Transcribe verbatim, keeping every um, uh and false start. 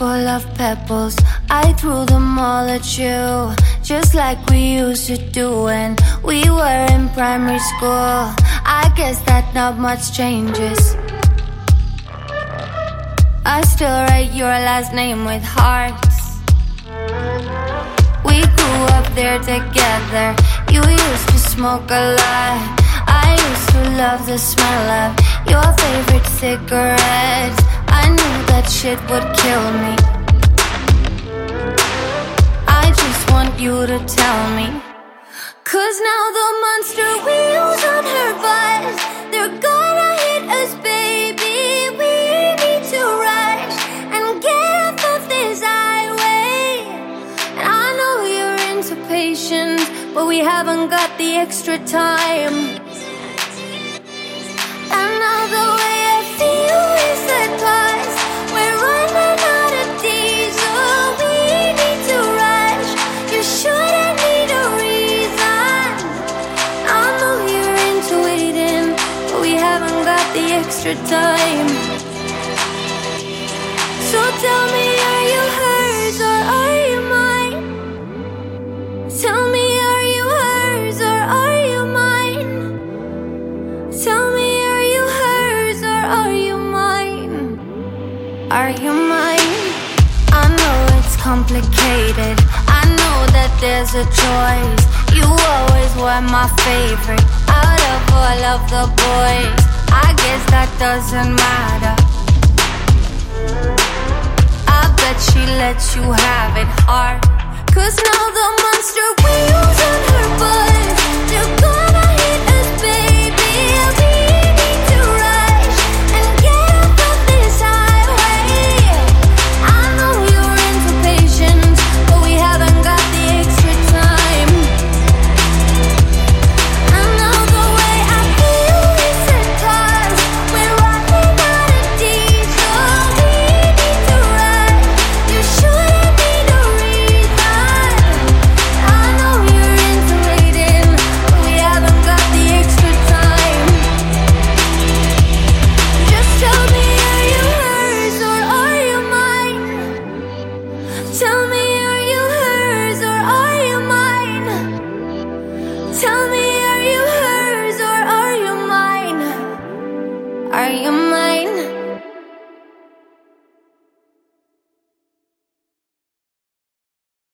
full of pebbles, I threw them all at you, just like we used to do when we were in primary school. I guess that not much changes. I still write your last name with hearts. We grew up there together. You used to smoke a lot. I used to love the smell of your favorite cigarettes. I knew that shit would kill me. I just want you to tell me, 'cause now the monster wheels on her bus, they're gonna hit us, baby. We need to rush and get off of this highway. And I know you're into patience, but we haven't got the extra time. And now the way I feel is that bus, we're running out of diesel. We need to rush. You shouldn't need a reason. I know you're into waiting, but we haven't got the extra time. So tell me, are you hers or are you mine? Tell me, are you hers or are you mine? Tell me, are you hers or are you mine? Are you mine? I know it's complicated. I know that there's a choice. You always were my favorite out of all of the boys. I guess that doesn't matter. I bet she lets you have it hard, 'cause now the months